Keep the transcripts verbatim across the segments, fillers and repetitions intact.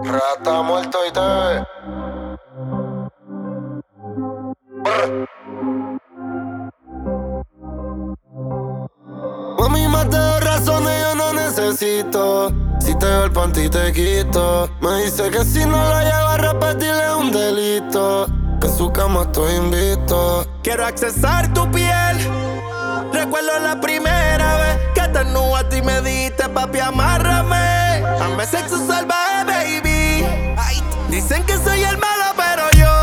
Rata muerto y te ve. Mami, más de dos razones yo no necesito. Si te veo el panty te quito. Me dice que si no lo llevo a repetir es un delito. Que en su cama estoy invicto. Quiero accesar tu piel. Recuerdo la primera vez que te desnudaste y me diste, papi, amárrame. Dame sexo salvaje, baby. Ay, dicen que soy el malo, pero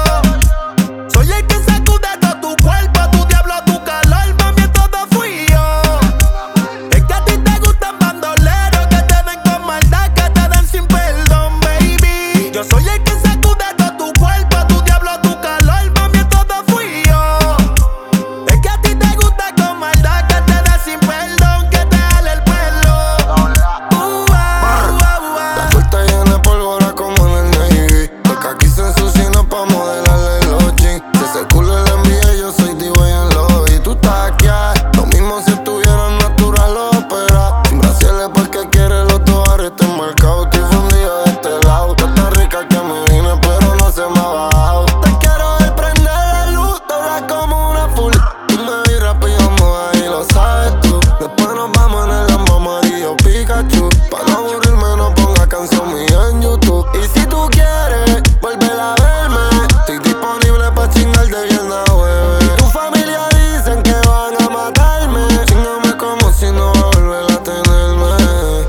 yo soy el que sacude todo tu cuerpo, tu diablo, tu calor, mami, todo fui yo. Es que a ti te gustan bandoleros que te den con maldad, que te den sin perdón, baby. Yo soy el que sacude todo tu cuerpo, tu diablo, tu calor, mami, todo fui yo. Es que a ti te gusta con maldad, que te den sin perdón, que te jale el pelo. Uh, uh, uh, uh, uh. La puerta llena de pólvora como en el Navy. Porque aquí se ensucia y no pa' modelarle los jeans. Si ese culo le envié, yo soy divo y en lo. Y tú estás aquí, lo mismo si estuvieran natural o ópera. Sin brasiles porque quiere los dos arrestes marcados. Estoy fundido de este lado. Tú estás rica que me vine, pero no se me ha bajado. Te quiero ver prender la luz, toda como una full. Y me vi rápido, moda y lo sabes tú. Después nos vamos en el Lambo amarillo Pikachu. Pa' no aburrirme, no ponga canción mía en YouTube. Y si tú quieres volver a verme, estoy disponible pa' chingar de viernes a jueves. Tu familia dicen que van a matarme. Chingame como si no va a volver a tenerme.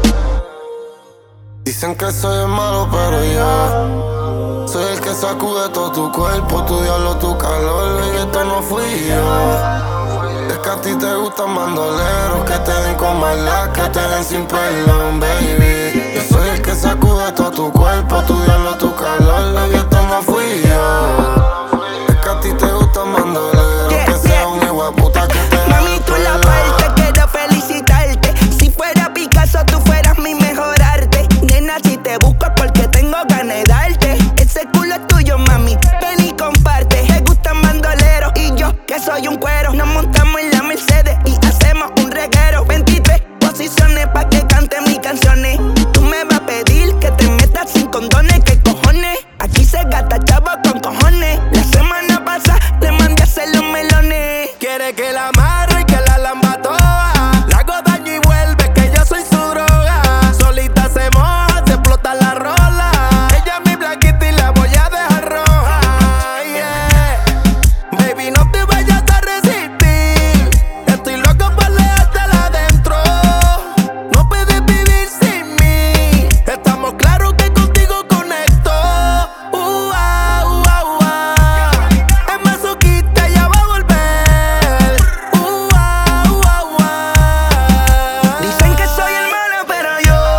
Dicen que soy el malo, pero yo soy el que sacude todo tu cuerpo, tu diablo, tu calor. Y esto no fui yo. Es que a ti te gustan bandoleros que te den con maldad, que te den sin perdón, baby. Yo soy el que sacude todo tu cuerpo, tu diablo, tu calor. Y esto no fui yo. Es que a ti te gustan bandoleros Yeah, que sea un hijo de puta que te den Mami, el tú la pelo. parte, quiero felicitarte. Si fuera Picasso, tú fueras mi mejor arte. Nena, si te busco es porque tengo ganas de darte. Ese culo es tuyo, mami, ven y comparte. Te gustan bandoleros y yo, que soy un cuero. Nos montamos en la Mercedes y hacemos un reguero. veintitrés posiciones pa' que cante mis canciones. Tú me vas a pedir que te metas sin condones. ¿Qué cojones? Aquí se gasta chavo con cojones. La semana pasada le mandé a hacer los melones. Quiere que la amarre y que la lamba toda. La hago daño y vuelve, que yo soy su droga. Solita se moja, se explota la rola. Ella es mi blanquita y la voy a dejar roja. Yeah. Baby, no te vayas a resistir. Estoy loco por leértela adentro. No puedes vivir sin mí. Estamos claros que contigo conecto. Uh, ah, uh, ah, uh, ah. Es masoquista, ya va a volver. Uh, ah, uh, ah, uh, ah. Dicen que soy el malo, pero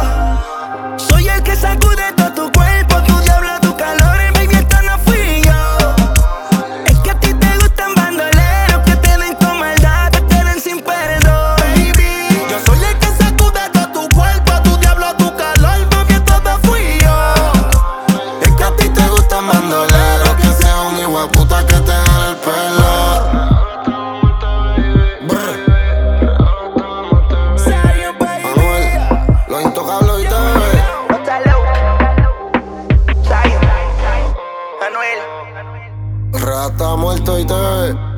yo soy el que sacude todo tu cuerpo, tu diablo, tu calor. Y baby, esto no fui yo. Es que a ti te gustan bandoleros que te den con maldad, que te den sin perdón. Baby, yo soy el que sacude todo tu cuerpo, tu diablo, tu calor, mami, todo fui yo. Es que a ti te gustan bandoleros que sea un hijo de puta que te jale el pelo. Brr. Zion, baby. Manuel, los intocables y te ve. Zion, Manuel. Rata muerto y te ve.